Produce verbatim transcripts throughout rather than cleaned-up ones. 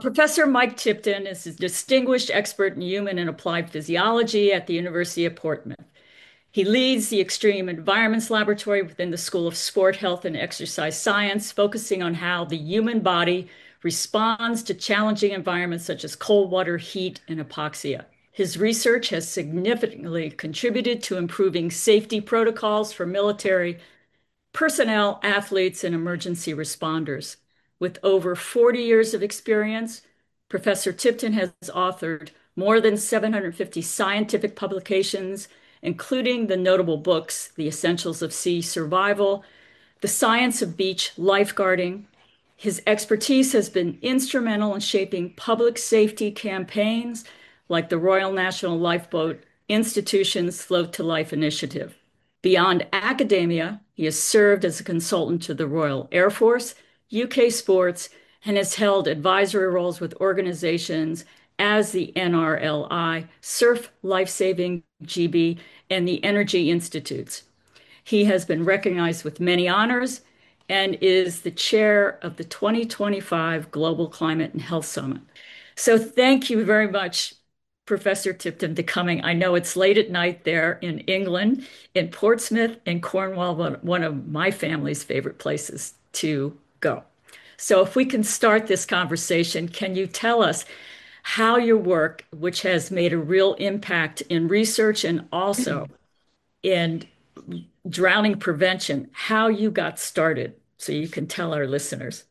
Professor Mike Tipton is a distinguished expert in human and applied physiology at the University of Portsmouth. He leads the Extreme Environments Laboratory within the School of Sport, Health, and Exercise Science, focusing on how the human body responds to challenging environments such as cold water, heat, and hypoxia. His research has significantly contributed to improving safety protocols for military personnel, athletes, and emergency responders. With over forty years of experience, Professor Tipton has authored more than seven hundred fifty scientific publications, including the notable books The Essentials of Sea Survival, The Science of Beach Lifeguarding. His expertise has been instrumental in shaping public safety campaigns like the Royal National Lifeboat Institution's Float to Life initiative. Beyond academia, he has served as a consultant to the Royal Air Force, U K Sports, and has held advisory roles with organizations as the N R L I, Surf Lifesaving G B, and the Energy Institutes. He has been recognized with many honors and is the chair of the twenty twenty-five Global Climate and Health Summit. So thank you very much, Professor Tipton, to coming. I know it's late at night there in England, in Portsmouth and Cornwall, one of my family's favorite places to go. So if we can start this conversation, can you tell us how your work, which has made a real impact in research and also in drowning prevention, how you got started so you can tell our listeners?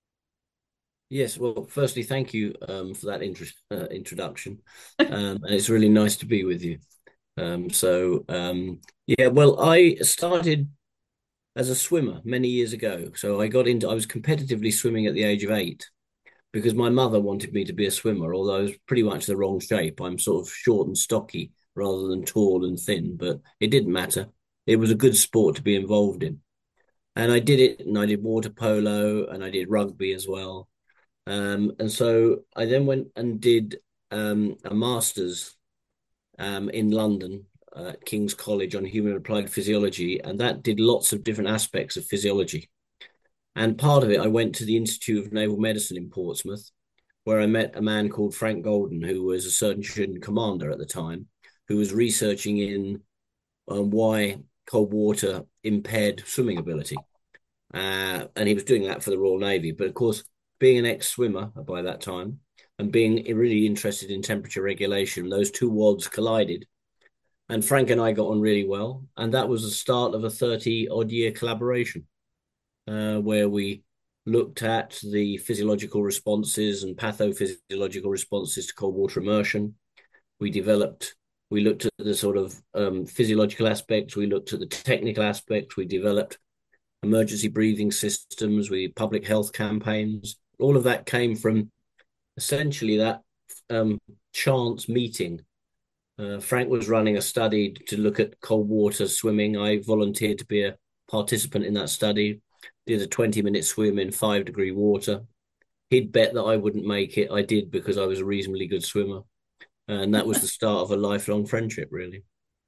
Yes, well, firstly, thank you um, for that intro uh, introduction, um, and it's really nice to be with you. Um, so, um, yeah, well, I started as a swimmer many years ago. So I got into, I was competitively swimming at the age of eight because my mother wanted me to be a swimmer, although I was pretty much the wrong shape. I'm sort of short and stocky rather than tall and thin, but it didn't matter. It was a good sport to be involved in. And I did it, and I did water polo, and I did rugby as well. Um, and so I then went and did um, a master's um, in London at King's College on human applied physiology, and that did lots of different aspects of physiology. And part of it, I went to the Institute of Naval Medicine in Portsmouth, where I met a man called Frank Golden, who was a surgeon commander at the time, who was researching in um, why cold water impaired swimming ability. Uh, and he was doing that for the Royal Navy. But of course, being an ex-swimmer by that time and being really interested in temperature regulation, those two worlds collided. And Frank and I got on really well. And that was the start of a thirty odd year collaboration uh, where we looked at the physiological responses and pathophysiological responses to cold water immersion. We developed, we looked at the sort of um, physiological aspects, we looked at the technical aspects, we developed emergency breathing systems, with public health campaigns. All of that came from essentially that um, chance meeting. Uh, Frank was running a study to look at cold water swimming. I volunteered to be a participant in that study, did a twenty minute swim in five degree water. He'd bet that I wouldn't make it. I did because I was a reasonably good swimmer. And that was the start of a lifelong friendship, really.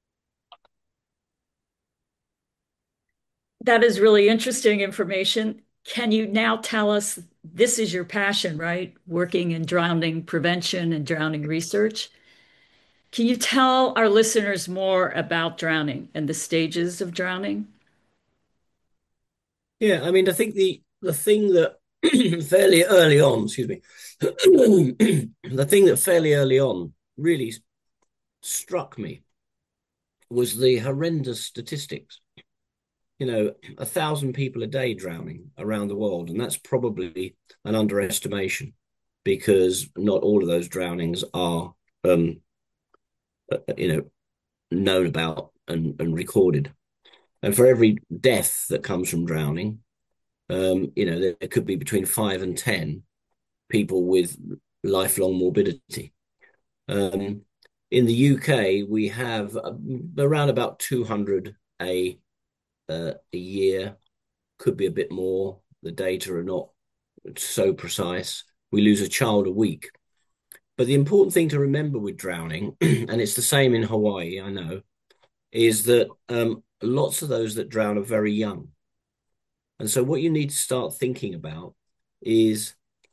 That is really interesting information. Can you now tell us this is your passion, right? Working in drowning prevention and drowning research. Can you tell our listeners more about drowning and the stages of drowning? Yeah, I mean, I think the the thing that fairly early on, excuse me, the thing that fairly early on really struck me was the horrendous statistics. You know, a thousand people a day drowning around the world, and that's probably an underestimation because not all of those drownings are, um, uh, you know, known about and, and recorded. And for every death that comes from drowning, um, you know, there, there could be between five and ten people with lifelong morbidity. Um, in the U K, we have uh, around about two hundred a uh, a year, could be a bit more. The data are not so precise. We lose a child a week. But the important thing to remember with drowning, and it's the same in Hawaii, I know, is that um, lots of those that drown are very young. And so what you need to start thinking about is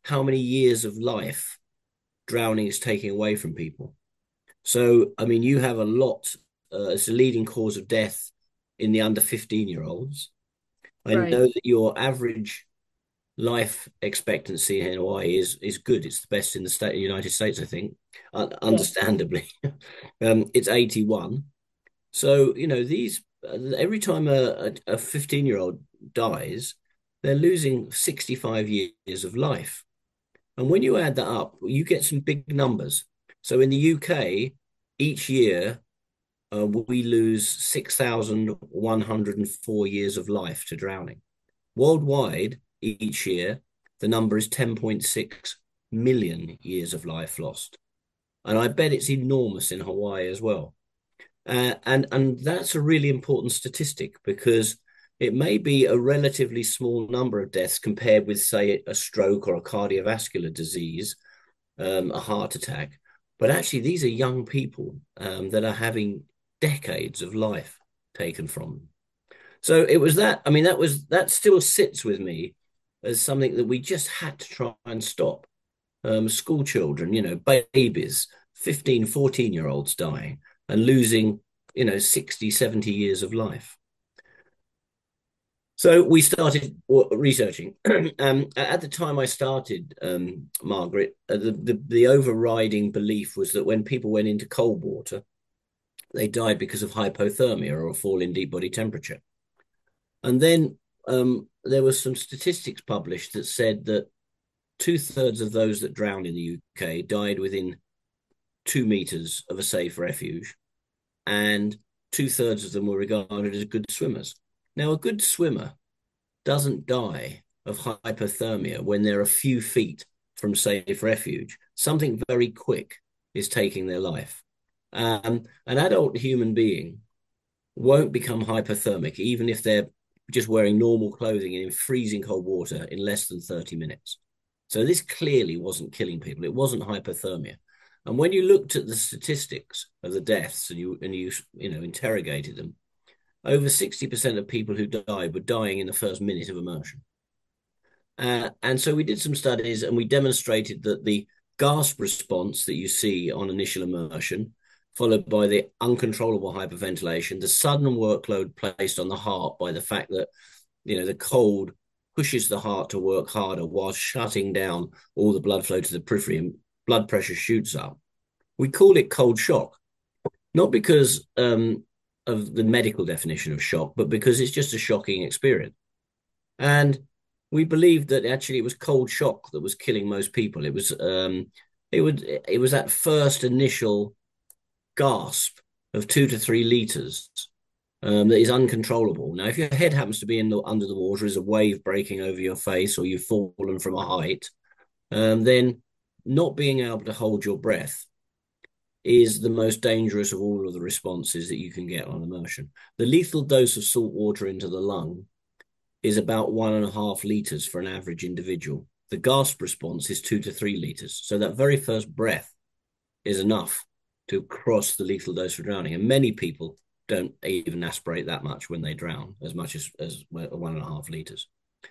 how many years of life drowning is taking away from people. So, I mean, you have a lot, uh, it's a leading cause of death in the under fifteen year olds. I Right. know that your average life expectancy in Hawaii is is good. It's the best in the state of the United States, I think, uh, Yeah. understandably. um, it's eighty-one. So, you know, these uh, every time a, a fifteen year old dies, they're losing sixty-five years of life. And when you add that up, you get some big numbers. So in the U K, each year, uh, we lose six thousand one hundred four years of life to drowning. Worldwide, each year, the number is ten point six million years of life lost. And I bet it's enormous in Hawaii as well. Uh, and and that's a really important statistic because it may be a relatively small number of deaths compared with, say, a stroke or a cardiovascular disease, um, a heart attack. But actually, these are young people um, that are having decades of life taken from them. So it was that. I mean, that was that still sits with me as something that we just had to try and stop. Um, school children, you know, babies, fifteen,14 year olds dying and losing, you know, sixty, seventy years of life. So we started researching. um, at the time I started, um, Margaret, uh, the, the, the overriding belief was that when people went into cold water, they died because of hypothermia or a fall in deep body temperature. And then um, there were some statistics published that said that two thirds of those that drowned in the U K died within two meters of a safe refuge, and two thirds of them were regarded as good swimmers. Now, a good swimmer doesn't die of hypothermia when they're a few feet from safe refuge. Something very quick is taking their life. Um, an adult human being won't become hypothermic, even if they're just wearing normal clothing in freezing cold water in less than thirty minutes. So this clearly wasn't killing people. It wasn't hypothermia. And when you looked at the statistics of the deaths and you and you you know interrogated them, over sixty percent of people who died were dying in the first minute of immersion. Uh, and so we did some studies and we demonstrated that the gasp response that you see on initial immersion, followed by the uncontrollable hyperventilation, the sudden workload placed on the heart by the fact that, you know, the cold pushes the heart to work harder while shutting down all the blood flow to the periphery and blood pressure shoots up. We call it cold shock, not because um, of the medical definition of shock, but because it's just a shocking experience. And we believed that actually it was cold shock that was killing most people. It was um, it would it was that first initial gasp of two to three liters um, that is uncontrollable. Now, if your head happens to be in the under the water, is a wave breaking over your face, or you've fallen from a height, um, then not being able to hold your breath is the most dangerous of all of the responses that you can get on immersion. The lethal dose of salt water into the lung is about one and a half liters for an average individual. The gasp response is two to three liters. So that very first breath is enough to cross the lethal dose for drowning. And many people don't even aspirate that much when they drown, as much as, as one and a half liters.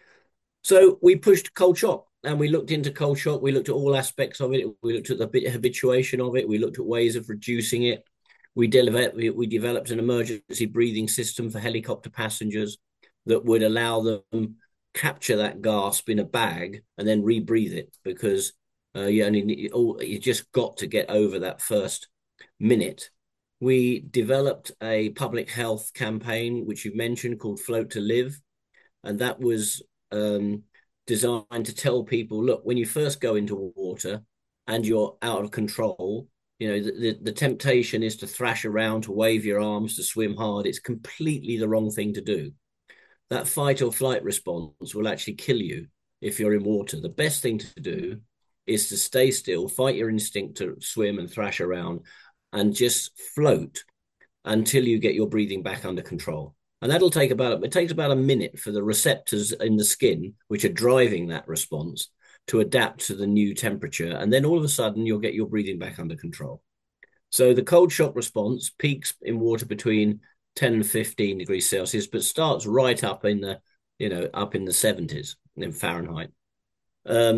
So we pushed cold shock and we looked into cold shock. We looked at all aspects of it. We looked at the habituation of it. We looked at ways of reducing it. We developed, we developed an emergency breathing system for helicopter passengers that would allow them capture that gasp in a bag and then rebreathe it, because uh, you only you just got to get over that first minute. We developed a public health campaign, which you mentioned, called Float to Live, and that was um, designed to tell people, look, when you first go into water and you're out of control, you know, the, the, the temptation is to thrash around, to wave your arms, to swim hard. It's completely the wrong thing to do. That fight or flight response will actually kill you if you're in water. The best thing to do is to stay still, fight your instinct to swim and thrash around, and just float until you get your breathing back under control. And that'll take about, it takes about a minute for the receptors in the skin, which are driving that response, to adapt to the new temperature. And then all of a sudden, you'll get your breathing back under control. So the cold shock response peaks in water between ten and fifteen degrees Celsius, but starts right up in the, you know, up in the seventies in Fahrenheit. Um,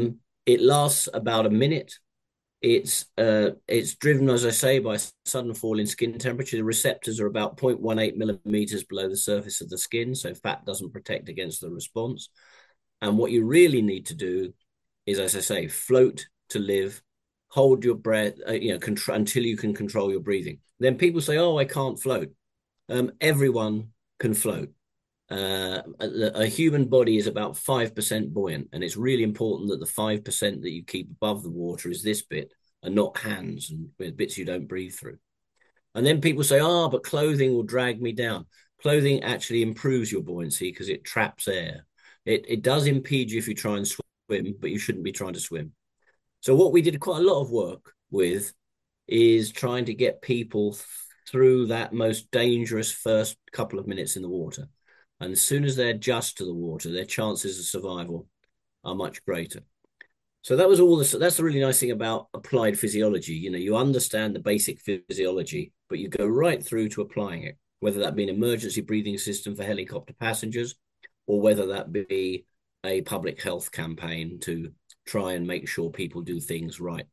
It lasts about a minute. It's uh, it's driven, as I say, by sudden fall in skin temperature. The receptors are about zero point one eight millimeters below the surface of the skin, so fat doesn't protect against the response. And what you really need to do is, as I say, float to live, hold your breath, uh, you know, contr- until you can control your breathing. Then people say, "Oh, I can't float." Um, everyone can float. Uh, a, a human body is about five percent buoyant, and it's really important that the five percent that you keep above the water is this bit and not hands and bits you don't breathe through. And then people say, oh, but clothing will drag me down. Clothing actually improves your buoyancy because it traps air. It, it does impede you if you try and swim, but you shouldn't be trying to swim. So what we did quite a lot of work with is trying to get people through that most dangerous first couple of minutes in the water. And as soon as they adjust to the water, their chances of survival are much greater. So that was all this. That's the really nice thing about applied physiology. You know, you understand the basic physiology, but you go right through to applying it, whether that be an emergency breathing system for helicopter passengers, or whether that be a public health campaign to try and make sure people do things right.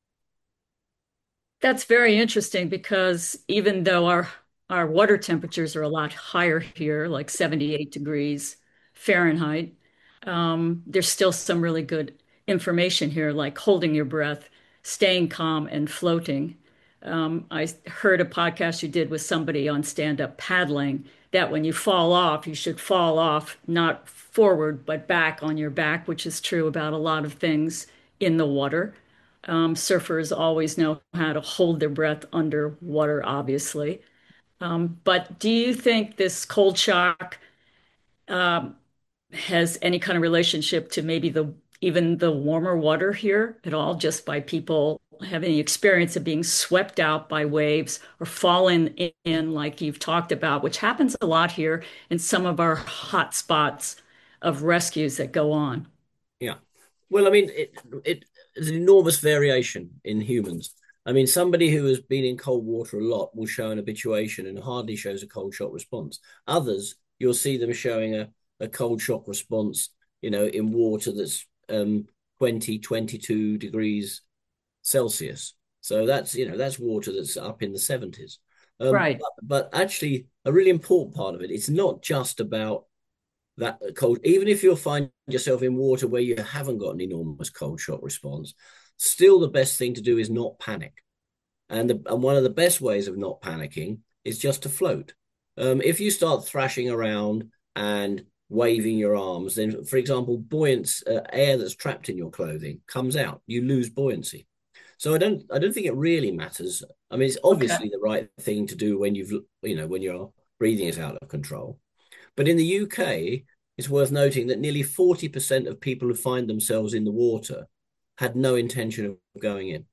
That's very interesting because even though our our water temperatures are a lot higher here, like seventy-eight degrees Fahrenheit, um, there's still some really good information here, like holding your breath, staying calm, and floating. Um, I heard a podcast you did with somebody on stand-up paddling that when you fall off, you should fall off not forward but back on your back, which is true about a lot of things in the water. Um, surfers always know how to hold their breath underwater, obviously. Um, but do you think this cold shock um, has any kind of relationship to maybe the even the warmer water here at all, just by people having the experience of being swept out by waves or fallen in, like you've talked about, which happens a lot here in some of our hot spots of rescues that go on? Yeah. Well, I mean, it it there's an enormous variation in humans. I mean, somebody who has been in cold water a lot will show an habituation and hardly shows a cold shock response. Others, you'll see them showing a, a cold shock response, you know, in water that's um twenty, twenty-two degrees Celsius. So that's, you know, that's water that's up in the seventies. Um, Right. but, but actually, a really important part of it, it's not just about that cold, even if you'll find yourself in water where you haven't got an enormous cold shock response, still the best thing to do is not panic. And, the, and one of the best ways of not panicking is just to float. Um, if you start thrashing around and waving your arms, then, for example, buoyant uh, air that's trapped in your clothing comes out. You lose buoyancy. So I don't, I don't think it really matters. I mean, it's Okay. obviously the right thing to do when you've, you know, when your breathing is out of control. But in the U K, it's worth noting that nearly forty percent of people who find themselves in the water had no intention of going in.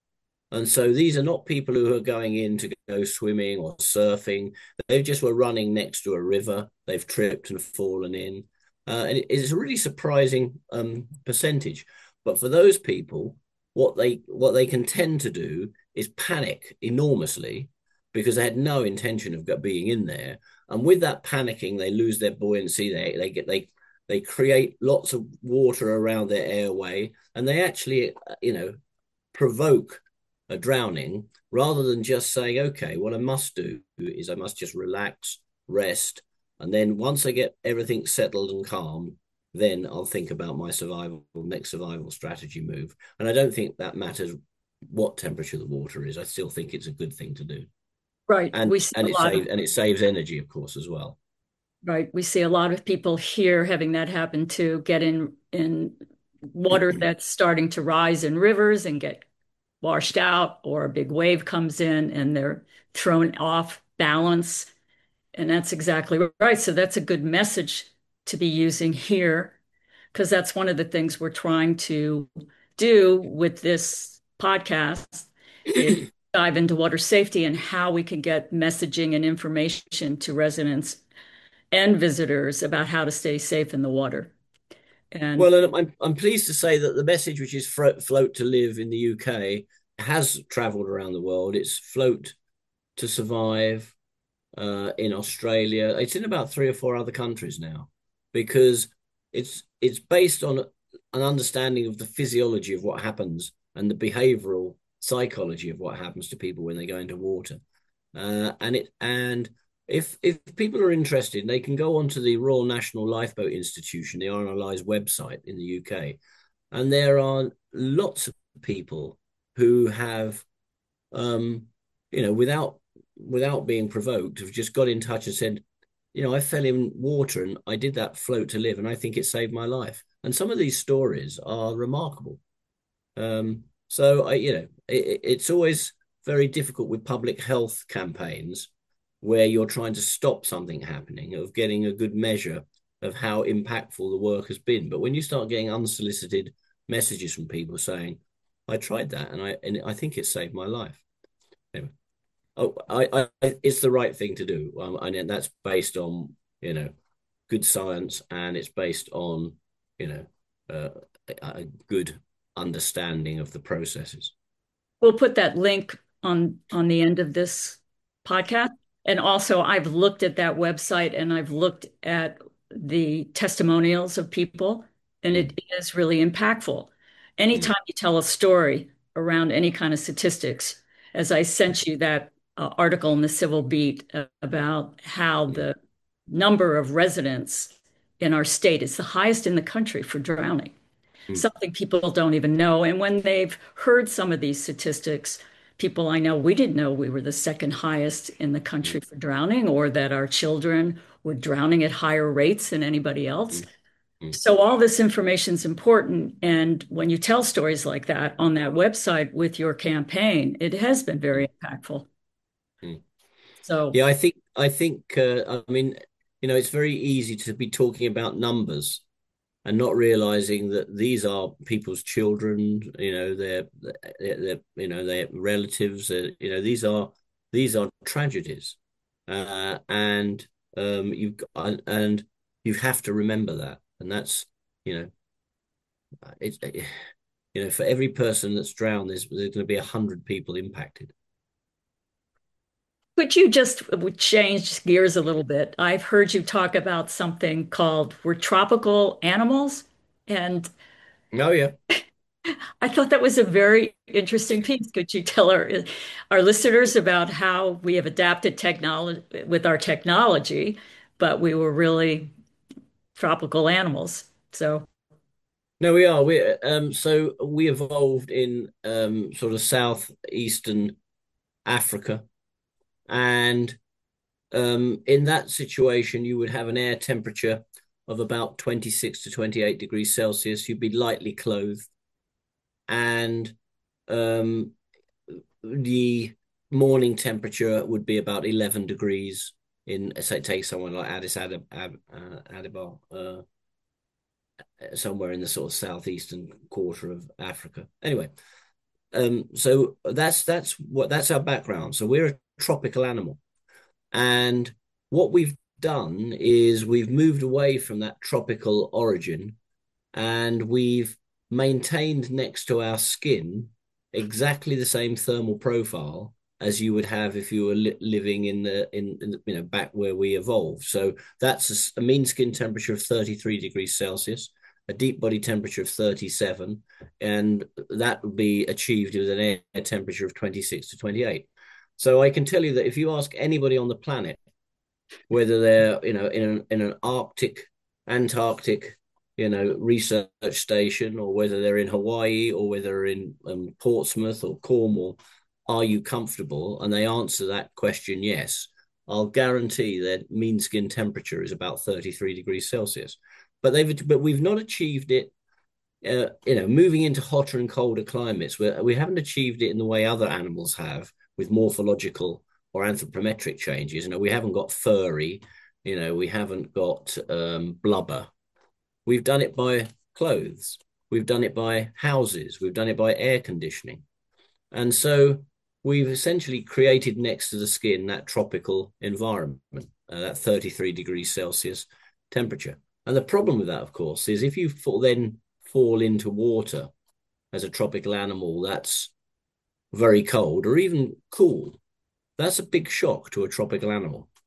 And so these are not people who are going in to go swimming or surfing. They just were running next to a river. They've tripped and fallen in. Uh, and it's a really surprising um, percentage. But for those people, what they what they can tend to do is panic enormously because they had no intention of being in there. And with that panicking, they lose their buoyancy. They they get they they create lots of water around their airway, and they actually, you know, provoke a drowning rather than just saying, okay, what I must do is I must just relax, rest, and then once I get everything settled and calm, then I'll think about my survival, next survival strategy move. And I don't think that matters what temperature the water is. I still think it's a good thing to do. Right. And We see and a it lot of saves and it saves energy, of course, as well. Right. We see a lot of people here having that happen to get in in water that's starting to rise in rivers and get washed out, or a big wave comes in and they're thrown off balance. And that's exactly right. So that's a good message to be using here, because that's one of the things we're trying to do with this podcast is dive into water safety and how we can get messaging and information to residents and visitors about how to stay safe in the water. And Well, and I'm I'm pleased to say that the message, which is float to live in the U K, has travelled around the world. It's float to survive uh, in Australia. It's in about three or four other countries now because it's it's based on an understanding of the physiology of what happens and the behavioral psychology of what happens to people when they go into water. Uh, and it and if if people are interested, they can go onto the Royal National Lifeboat Institution, the R N L I's website in the U K, and there are lots of people who have, um, you know, without without being provoked, have just got in touch and said, you know, I fell in water and I did that float to live, and I think it saved my life. And some of these stories are remarkable. Um, so I, you know, it, it's always very difficult with public health campaigns where you're trying to stop something happening, of getting a good measure of how impactful the work has been. But when you start getting unsolicited messages from people saying, "I tried that and I and I think it saved my life," anyway, oh, I, I, it's the right thing to do, um, and that's based on, you know, good science, and it's based on, you know, uh, a, a good understanding of the processes. We'll put that link on on the end of this podcast. And also, I've looked at that website and I've looked at the testimonials of people, and Mm, it is really impactful. mm, Anytime you tell a story around any kind of statistics, as I sent you that uh, article in the Civil Beat uh, about how mm, the number of residents in our state is the highest in the country for drowning, mm, something people don't even know. And when they've heard some of these statistics, people I know, we didn't know we were the second highest in the mm, country for drowning, or that our children were drowning at higher rates than anybody else. mm, mm, So all this information is important. And when you tell stories like that on that website with your campaign, it has been very mm, impactful. mm. So Yeah, I think I think uh, I mean, you know, it's very easy to be talking about numbers and not realizing that these are people's children, you know, their, their, their you know, their relatives, uh, you know, these are these are tragedies, uh, and um, you and you have to remember that, and that's, you know, it's you know, for every person that's drowned, there's there's going to be a hundred people impacted. could you just change gears a little bit? I've heard you talk about something called we're tropical animals. And Oh yeah. I thought that was a very interesting piece. Could you tell our our listeners about how we have adapted technology with our technology, but we were really tropical animals? So, No, we are. We um so we evolved in um sort of southeastern Africa, and um in that situation you would have an air temperature of about twenty-six to twenty-eight degrees Celsius. You'd be lightly clothed, and um the morning temperature would be about eleven degrees in, say, take someone like Addis Adab, Ab, uh, Ababa, uh, somewhere in the sort of southeastern quarter of Africa. Anyway, um, so that's that's what that's our background. So we're a tropical animal, and what we've done is we've moved away from that tropical origin, and we've maintained next to our skin exactly the same thermal profile as you would have if you were li living in the in, in you know, back where we evolved. So that's a, a mean skin temperature of thirty-three degrees Celsius, a deep body temperature of thirty-seven, and that would be achieved with an air temperature of twenty-six to twenty-eight. So I can tell you that if you ask anybody on the planet, whether they're, you know, in an in an Arctic, Antarctic, you know, research station, or whether they're in Hawaii, or whether they're in um, Portsmouth or Cornwall, are you comfortable? And they answer that question yes. I'll guarantee that mean skin temperature is about thirty-three degrees Celsius. But they've but we've not achieved it. Uh, you know, moving into hotter and colder climates, where we haven't achieved it in the way other animals have, with morphological or anthropometric changes. You know, we haven't got furry, you know, we haven't got um, blubber. We've done it by clothes. We've done it by houses. We've done it by air conditioning. And so we've essentially created next to the skin that tropical environment, uh, that thirty-three degrees Celsius temperature. And the problem with that, of course, is if you fall, then fall into water as a tropical animal that's very cold or even cool, that's a big shock to a tropical animal.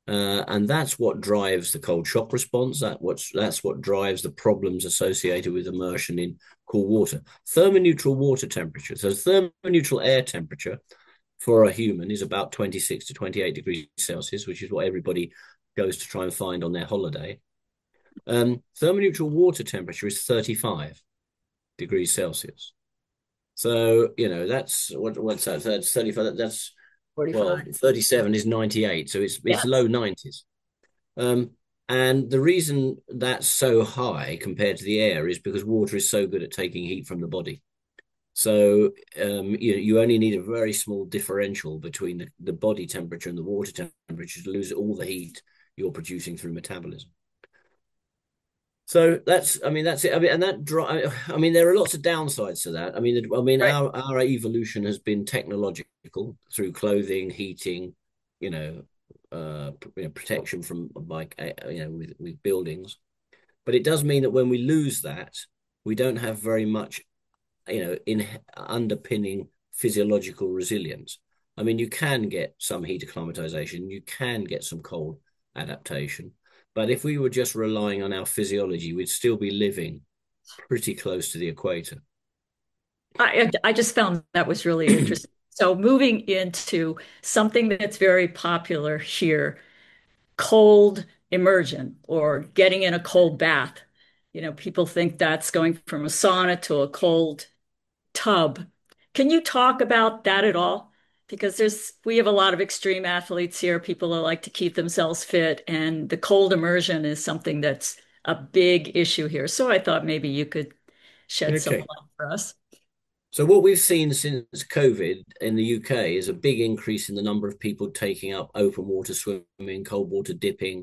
Uh, and that's what drives the cold shock response. That what's that's what drives the problems associated with immersion in cool water. Thermoneutral water temperature. So thermoneutral air temperature for a human is about twenty-six to twenty-eight degrees Celsius, which is what everybody goes to try and find on their holiday. Um, thermoneutral water temperature is thirty-five degrees Celsius. So, you know, that's what what's that? That's thirty-five. That's well, forty-five. thirty-seven is ninety-eight. So it's it's Yes. low nineties. Um, and the reason that's so high compared to the air is because water is so good at taking heat from the body. So um, you you only need a very small differential between the, the body temperature and the water temperature to lose all the heat you're producing through metabolism. So that's, I mean, that's it. I mean, and that dry, I mean, there are lots of downsides to that. I mean, I mean, Right. our our evolution has been technological through clothing, heating, you know, uh, you know, protection from like, uh, you know, with with buildings. But it does mean that when we lose that, we don't have very much, you know, in underpinning physiological resilience. I mean, you can get some heat acclimatization, you can get some cold adaptation, but if we were just relying on our physiology, we'd still be living pretty close to the equator. I, I just found that was really interesting. So moving into something that's very popular here, cold immersion or getting in a cold bath. You know, people think that's going from a sauna to a cold tub. Can you talk about that at all? Because there's we have a lot of extreme athletes here, people that like to keep themselves fit, and the cold immersion is something that's a big issue here. So I thought maybe you could shed some Okay. light for us. So what we've seen since COVID in the U K is a big increase in the number of people taking up open water swimming, cold water dipping,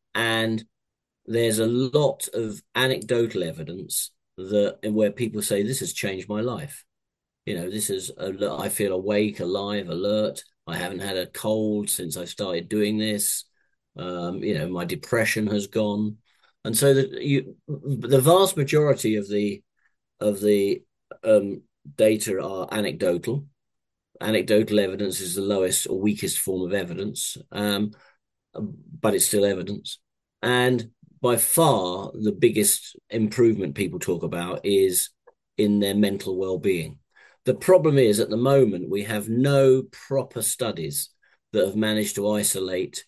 and there's a lot of anecdotal evidence that where people say this has changed my life. You know, this is a, I feel awake, alive, alert. I haven't had a cold since I started doing this. Um, you know, my depression has gone, and so that you, the vast majority of the of the um, data are anecdotal. Anecdotal evidence is the lowest or weakest form of evidence, um, but it's still evidence. And by far, the biggest improvement people talk about is in their mental well-being. The problem is at the moment, we have no proper studies that have managed to isolate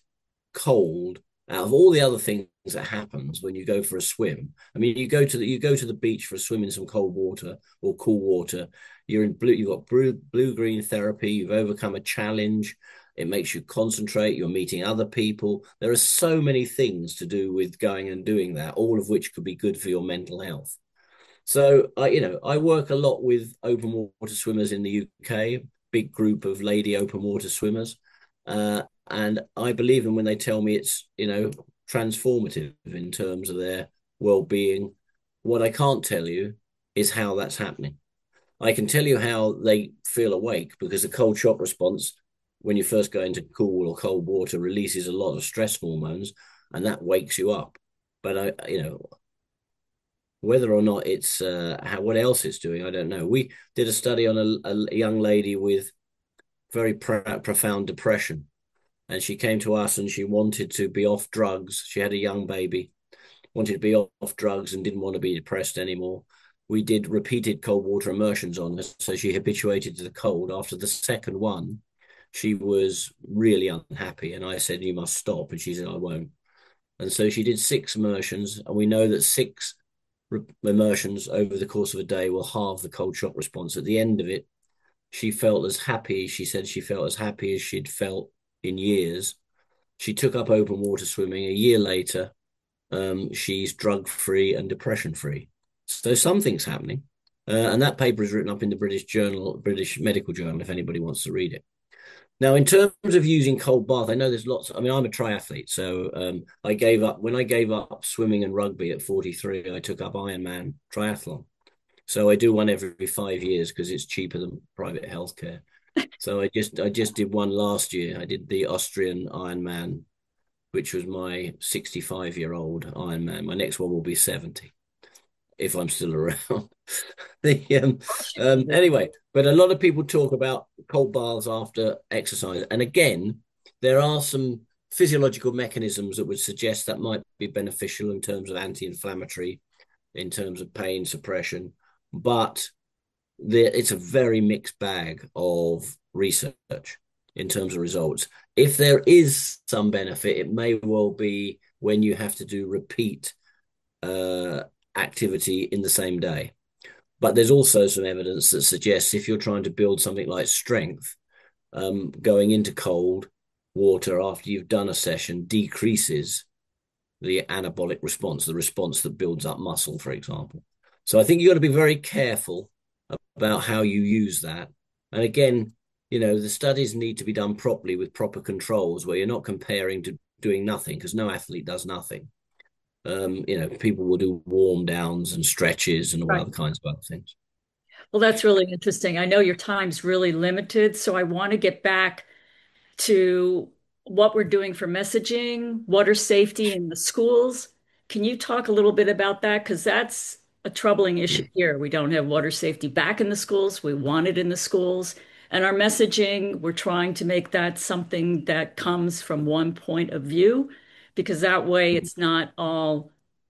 cold out of all the other things that happens when you go for a swim. I mean, you go to the you go to the beach for a swim in some cold water or cool water. You're in blue. You've got blue blue green therapy. You've overcome a challenge. It makes you concentrate. You're meeting other people. There are so many things to do with going and doing that, all of which could be good for your mental health. So I, you know, I work a lot with open water swimmers in the U K, big group of lady open water swimmers. Uh, and I believe them when they tell me it's, you know, transformative in terms of their well-being. What I can't tell you is how that's happening. I can tell you how they feel awake because the cold shock response, when you first go into cool or cold water, releases a lot of stress hormones, and that wakes you up. But I, you know, whether or not it's uh, how what else it's doing, I don't know. We did a study on a, a young lady with very pro- profound depression, and she came to us and she wanted to be off drugs. She had a young baby, wanted to be off, off drugs and didn't want to be depressed anymore. We did repeated cold water immersions on her, so she habituated to the cold. After the second one, she was really unhappy, and I said, "You must stop," and she said, "I won't." And so she did six immersions, and we know that six immersions over the course of a day will halve the cold shock response. At the end of it, she felt as happy. She said she felt as happy as she'd felt in years. She took up open water swimming. A year later, um, she's drug free and depression free. So something's happening. Uh, and that paper is written up in the British Journal, British Medical Journal, if anybody wants to read it. Now, in terms of using cold bath, I know there's lots. I mean, I'm a triathlete, so um, I gave up when I gave up swimming and rugby at forty-three. I took up Ironman triathlon. So I do one every five years because it's cheaper than private healthcare. So I just I just did one last year. I did the Austrian Ironman, which was my sixty-five year old Ironman. My next one will be seventy if I'm still around. the, um, um, anyway, but a lot of people talk about cold baths after exercise, and again, there are some physiological mechanisms that would suggest that might be beneficial in terms of anti-inflammatory, in terms of pain suppression, but there, it's a very mixed bag of research in terms of results. If there is some benefit, it may well be when you have to do repeat uh, activity in the same day. But there's also some evidence that suggests if you're trying to build something like strength, um, going into cold water after you've done a session decreases the anabolic response, the response that builds up muscle, for example. So I think you've got to be very careful about how you use that. And again, you know, the studies need to be done properly with proper controls where you're not comparing to doing nothing, because no athlete does nothing. Um, you know, people will do warm downs and stretches and all Right. other kinds of other things. Well, that's really interesting. I know your time's really limited, so I want to get back to what we're doing for messaging, water safety in the schools. Can you talk a little bit about that? Because that's a troubling issue here. We don't have water safety back in the schools. We want it in the schools. And our messaging, we're trying to make that something that comes from one point of view, because that way it's not all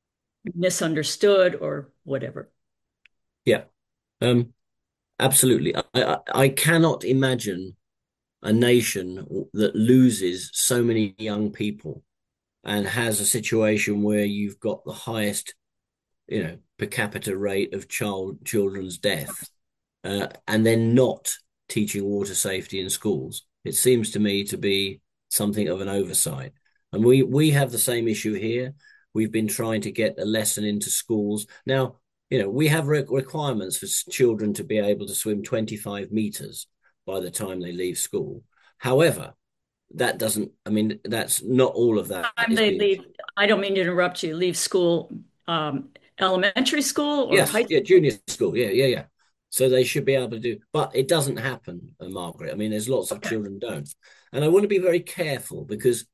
misunderstood or whatever. Yeah, um, absolutely. I, I, I cannot imagine a nation that loses so many young people and has a situation where you've got the highest, you know, per capita rate of child children's death, uh, and then not teaching water safety in schools. It seems to me to be something of an oversight. And we we have the same issue here. We've been trying to get a lesson into schools. Now, you know, we have re requirements for children to be able to swim twenty-five meters by the time they leave school. However, that doesn't, I mean, that's not all of that Time is they being. leave, I don't mean to interrupt you, leave school, um, elementary school or Yes, high yeah, school? junior school. Yeah, yeah, yeah. So they should be able to do, but it doesn't happen, uh, Margaret. I mean, there's lots of Okay. children don't. And I want to be very careful because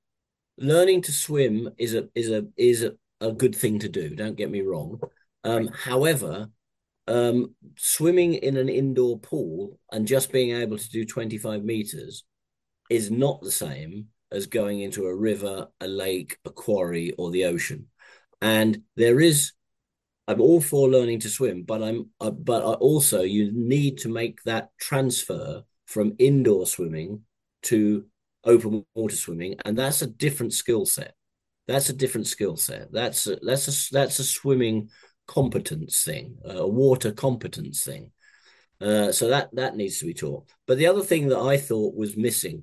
learning to swim is a is a is a, a good thing to do. Don't get me wrong. Um, Right. however, um, swimming in an indoor pool and just being able to do twenty-five meters is not the same as going into a river, a lake, a quarry, or the ocean. And there is, I'm all for learning to swim, but I'm, uh, but I also you need to make that transfer from indoor swimming to open water swimming, and that's a different skill set. That's a different skill set. That's a, that's a that's a swimming competence thing, a water competence thing. Uh, so that that needs to be taught. But the other thing that I thought was missing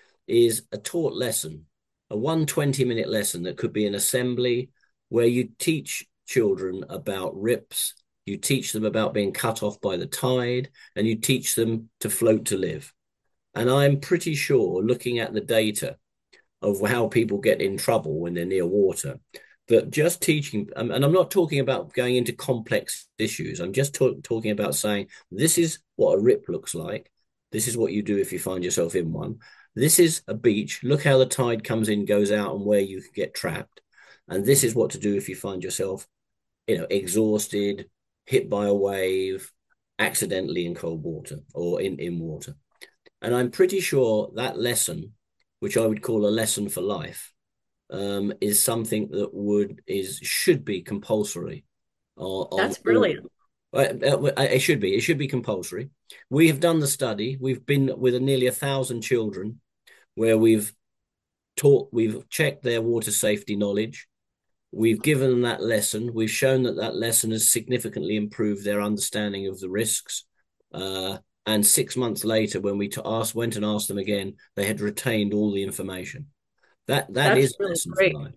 is a taught lesson, a one twenty minute lesson that could be an assembly where you teach children about rips, you teach them about being cut off by the tide, and you teach them to float to live. And I'm pretty sure, looking at the data of how people get in trouble when they're near water, that just teaching, and I'm not talking about going into complex issues, I'm just talk, talking about saying, this is what a rip looks like. This is what you do if you find yourself in one. This is a beach. Look how the tide comes in, goes out, and where you can get trapped. And this is what to do if you find yourself, you know, exhausted, hit by a wave, accidentally in cold water or in, in water. And I'm pretty sure that lesson, which I would call a lesson for life, um, is something that would is should be compulsory on, on That's all. brilliant. Uh, uh, It should be. It should be compulsory. We have done the study. We've been with a, nearly a thousand children where we've taught, we've checked their water safety knowledge. We've given them that lesson. We've shown that that lesson has significantly improved their understanding of the risks. Uh, and six months later, when we asked, went and asked them again, they had retained all the information. That that That's is a really lesson for great. life.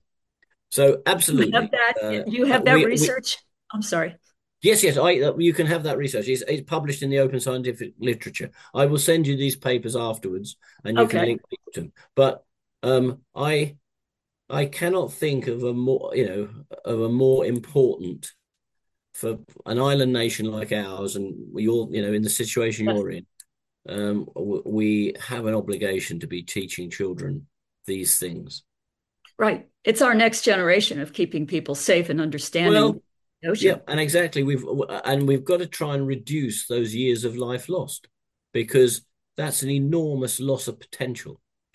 So You have absolutely, that, uh, you uh, have that we we research? I'm sorry. yes yes I uh, you can have that research. It's, it's published in the Open Scientific Literature. I will send you these papers afterwards, and you can Okay. link people to them. But um, I I cannot think of a more you know of a more important for an island nation like ours, and you're you know in the situation Yes. you're in. Um, we have an obligation to be teaching children these things. Right. It's our next generation of keeping people safe and understanding Well, the yeah, ocean. and exactly. We've and we've got to try and reduce those years of life lost because that's an enormous loss of potential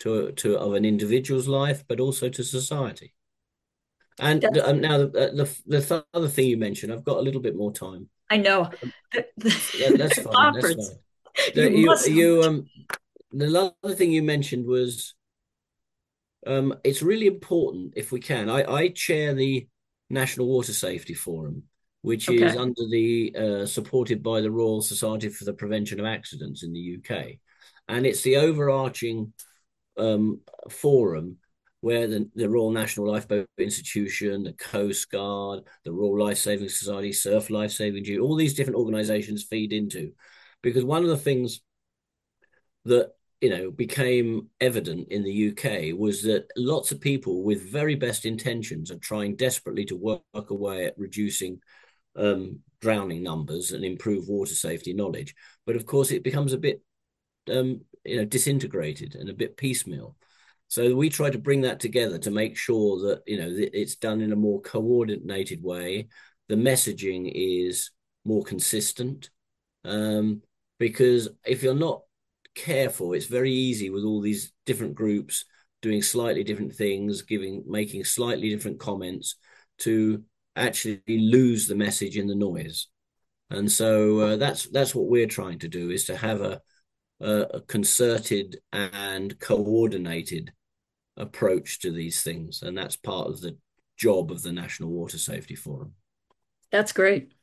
to to of an individual's life, but also to society. And That's, um, now the, the the other thing you mentioned, I've got a little bit more time. I know. The, That, the, that's the fine. That's conference. fine. You The, you must. you um the other thing you mentioned was um it's really important if we can. I I chair the National Water Safety Forum, which is Okay. under the uh, supported by the Royal Society for the Prevention of Accidents in the U K, and it's the overarching um, forum where the, the Royal National Lifeboat Institution, the Coast Guard, the Royal Life Saving Society, Surf Life Saving Duty, all these different organizations feed into. Because one of the things that you know became evident in the U K was that lots of people with very best intentions are trying desperately to work away at reducing um, drowning numbers and improve water safety knowledge. But of course, it becomes a bit um, you know disintegrated and a bit piecemeal. So we try to bring that together to make sure that you know it's done in a more coordinated way. The messaging is more consistent, um, because if you're not careful, it's very easy with all these different groups doing slightly different things, giving making slightly different comments to actually lose the message in the noise. And so uh, that's that's what we're trying to do is to have a a concerted and coordinated approach to these things. And that's part of the job of the National Water Safety Forum. That's great.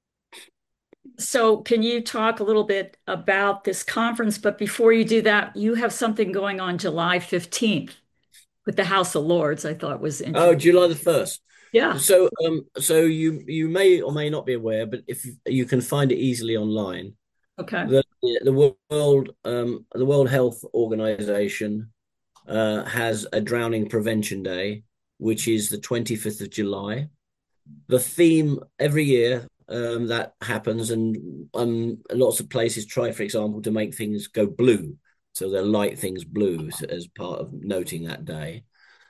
So, can you talk a little bit about this conference? But before you do that, you have something going on July fifteenth with the House of Lords. I thought was Oh, interesting. July the first. Yeah. So, um, so you you may or may not be aware, but if you, you can find it easily online, Okay. the the world um the World Health Organization uh has a drowning prevention day, which is the twenty-fifth of July. The theme every year um, that happens, and um, lots of places try, for example, to make things go blue. So they light things blue as part of noting that day.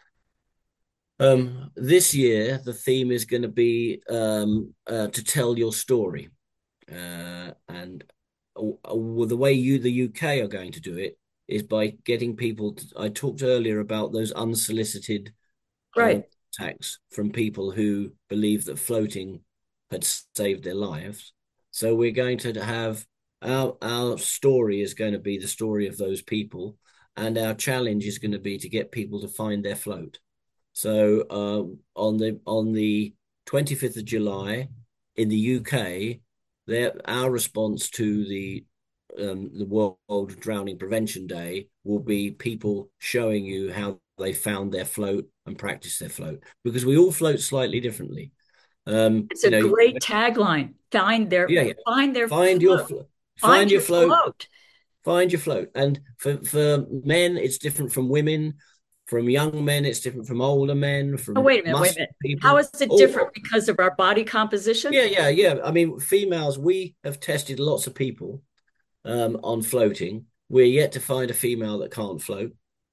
Um, this year, the theme is going to be um, uh, to tell your story. Uh, and uh, uh, the way you, the U K, are going to do it is by getting people. To, I talked earlier about those unsolicited uh, Right. attacks from people who believe that floating had saved their lives. So we're going to have our our story is going to be the story of those people, and our challenge is going to be to get people to find their float. So uh, on the on the twenty-fifth of July in the U K, there our response to the um, the World Drowning Prevention Day will be people showing you how they found their float and practice their float because we all float slightly differently. Um, It's a you know, great tagline. Find their yeah, yeah. find their Find your float. flo- Find find your your float, float. find your float. And for for men, it's different from women. From young men, it's different from older men. Oh, From wait a minute, wait a muscular minute. How people. is it different All because of our body composition? yeah, yeah, yeah. I mean, females, we have tested lots of people um, on floating. We're yet to find a female that can't float.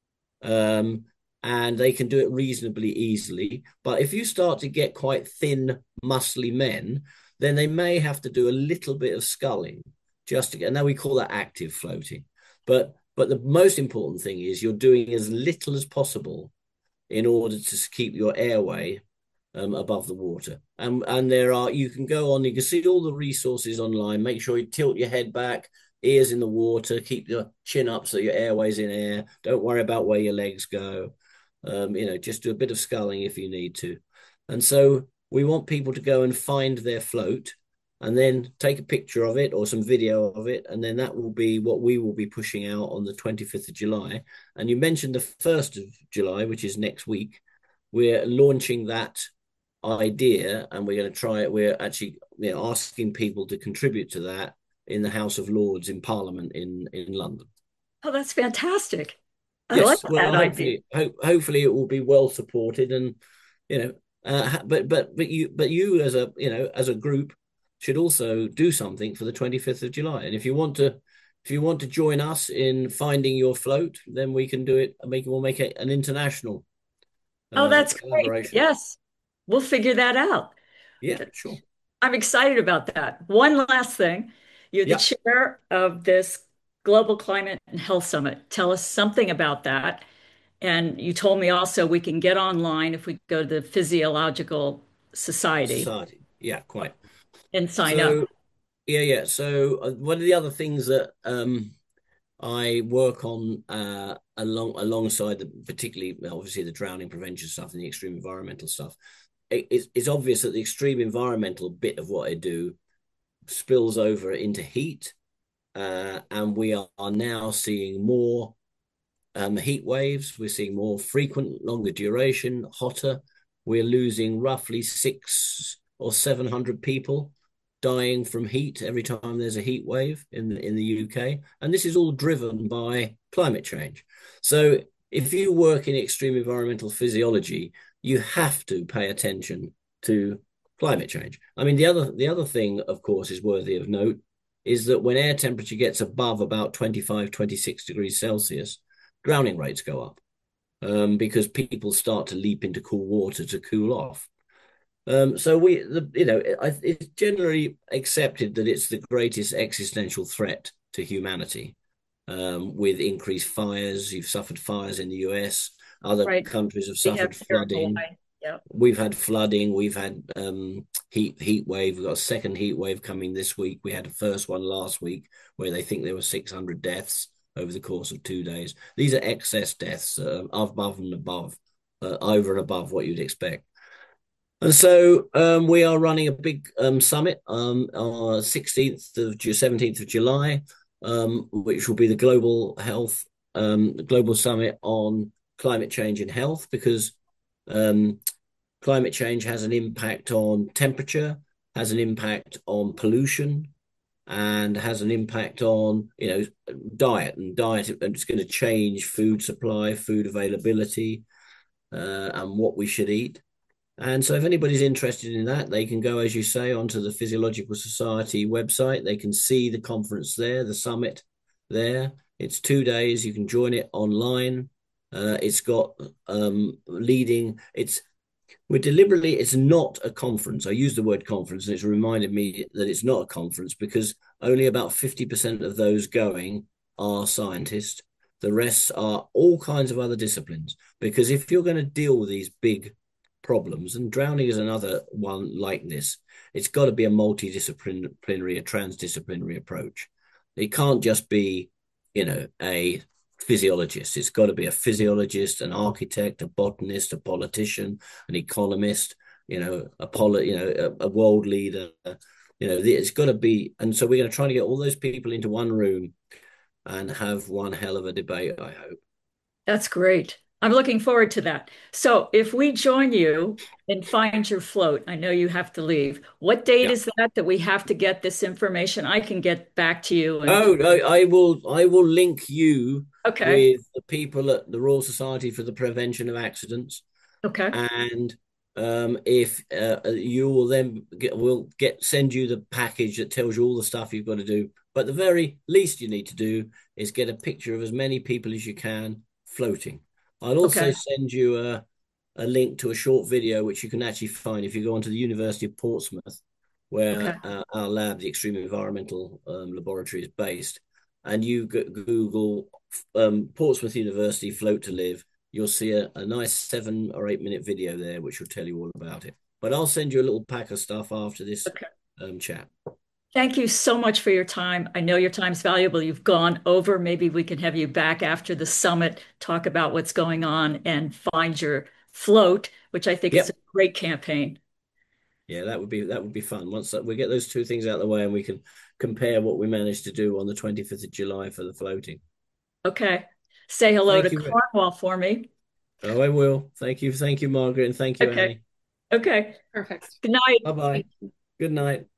Um, and they can do it reasonably easily. But if you start to get quite thin, muscly men, then they may have to do a little bit of sculling just to get. And now we call that active floating. But but the most important thing is you're doing as little as possible in order to keep your airway um, above the water. And and there are you can go on, you can see all the resources online. Make sure you tilt your head back, ears in the water, keep your chin up so your airway's in air. Don't worry about where your legs go. Um, you know, just do a bit of sculling if you need to. And so we want people to go and find their float and then take a picture of it or some video of it. And then that will be what we will be pushing out on the twenty-fifth of July. And you mentioned the first of July, which is next week. We're launching that idea and we're going to try it. We're actually you know, asking people to contribute to that in the House of Lords in Parliament in, in London. Oh, that's fantastic. I like Yes, well, that idea. hopefully, hope, hopefully it will be well supported, and you know, uh, but but but you but you as a you know as a group should also do something for the twenty-fifth of July. And if you want to, if you want to join us in finding your float, then we can do it. Make we'll make it an international Oh, uh, that's great. collaboration. Yes, we'll figure that out. Yeah, sure. I'm excited about that. One last thing. You're the Yeah. chair of this Global Climate and Health Summit. Tell us something about that. And you told me also we can get online if we go to the Physiological Society Society. Yeah, quite. and sign up. So yeah, yeah. So uh, one of the other things that um I work on uh, along alongside the particularly obviously the drowning prevention stuff and the extreme environmental stuff. It, it's, it's obvious that the extreme environmental bit of what I do spills over into heat, uh, and we are, are now seeing more um, heat waves. We're seeing more frequent, longer duration, hotter. We're losing roughly six or seven hundred people dying from heat every time there's a heat wave in the, in the U K, and this is all driven by climate change. So if you work in extreme environmental physiology, you have to pay attention to climate change. I mean, the other the other thing, of course, is worthy of note is that when air temperature gets above about twenty-five, twenty-six degrees Celsius, drowning rates go up um, because people start to leap into cool water to cool off. Um, so we, the, you know, it, it's generally accepted that it's the greatest existential threat to humanity. Um, with increased fires, you've suffered fires in the U S. Other Right. countries have We have suffered terrible flooding. light. Yeah. We've had flooding. We've had um, heat heat wave. We've got a second heat wave coming this week. We had a first one last week where they think there were six hundred deaths over the course of two days. These are excess deaths uh, above and above, uh, over and above what you'd expect. And so um, we are running a big um, summit um, on sixteenth of seventeenth of July, um, which will be the global health, um, the global summit on climate change and health, because um, climate change has an impact on temperature, has an impact on pollution, and has an impact on, you know, diet and diet, and it's going to change food supply, food availability, uh, and what we should eat. And so, if anybody's interested in that, they can go, as you say, onto the Physiological Society website. They can see the conference there, the summit there. It's two days. You can join it online. Uh, it's got um, leading. It's we're deliberately. It's not a conference. I use the word conference, and it's reminded me that it's not a conference because only about fifty percent of those going are scientists. The rest are all kinds of other disciplines. Because if you're going to deal with these big problems, and drowning is another one like this, it's got to be a multidisciplinary, a transdisciplinary approach. It can't just be, you know, a physiologist. It's got to be a physiologist, an architect, a botanist, a politician, an economist, you know, a poli- you know, a, a world leader. You know, it's got to be, and so we're going to try to get all those people into one room and have one hell of a debate, I hope. That's great. I'm looking forward to that. So if we join you and find your float, I know you have to leave. What date Yeah. is that that we have to get this information? I can get back to you and Oh, I, I will. I will link you okay. with the people at the Royal Society for the Prevention of Accidents, Okay. and um, if uh, you will then get, we'll get send you the package that tells you all the stuff you've got to do. But the very least you need to do is get a picture of as many people as you can floating. I'll also Okay. send you a a link to a short video which you can actually find if you go onto the University of Portsmouth, where Okay. uh, our lab, the Extreme Environmental um, Laboratory, is based, and you go- Google um, Portsmouth University Float to Live, you'll see a, a nice seven or eight minute video there, which will tell you all about it. But I'll send you a little pack of stuff after this Okay. um, chat. Thank you so much for your time. I know your time's valuable. You've gone over. Maybe we can have you back after the summit, talk about what's going on and find your float, which I think is a Yep. great campaign. Yeah, that would be that would be fun. Once that, we get those two things out of the way, and we can compare what we managed to do on the twenty-fifth of July for the floating. Okay. Say hello to Thank you. Cornwall for me. Oh, I will. Thank you. Thank you, Margaret, and thank you, Okay. Annie. Okay. Perfect. Good night. Bye bye. Good night.